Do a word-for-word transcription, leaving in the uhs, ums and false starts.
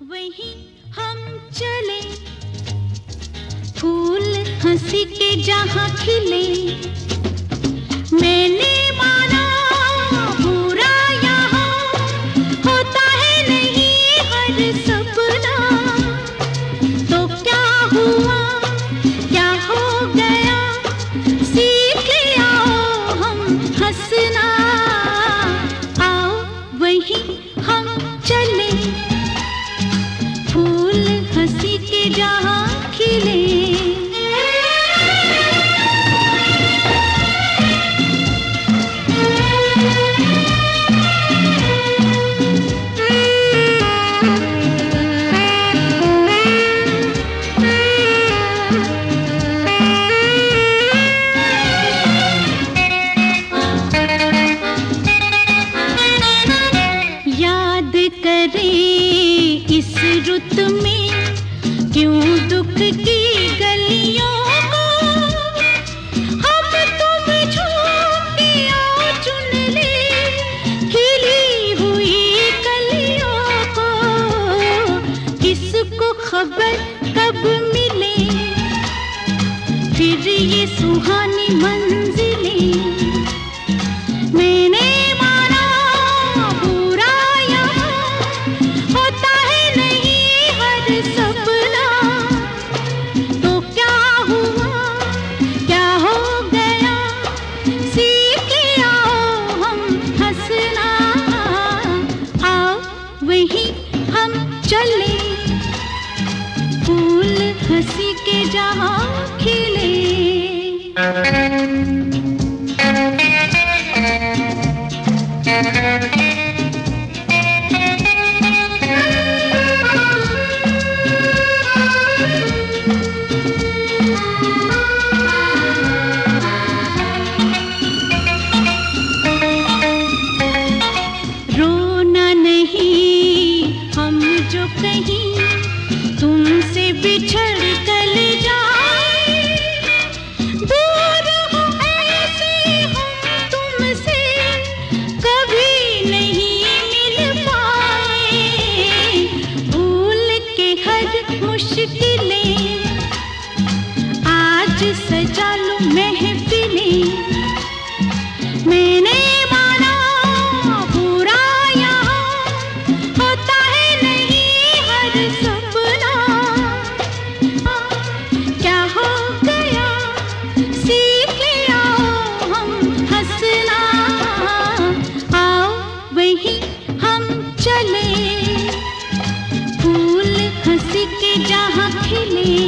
वहीं हम चले, फूल हंसी के जहाँ खिले। मैंने माना बुरा यहाँ होता है नहीं हर सपना, तो क्या हुआ क्या हो गया, सीख आओ हम हंसना। आओ वहीं हम चले, फूल हंसी के जहाँ खिले। इस रुत में क्यों दुख की गलियों को, हम तुम झोंकियां चुन ले खिली हुई कलियों को। किसको खबर कब मिले फिर ये सुहानी मंजिलें। मैंने वहीं हम चले, फूल हंसी के जहाँ खिले। जो कहीं तुमसे बिछड़ कल जाए, दूर हो ऐसे हम तुमसे कभी नहीं मिल पाए। भूल के हर मुश्किलें आज सजा लो महफिलें। मैंने हम चले, फूल हंसी के जहाँ खिले।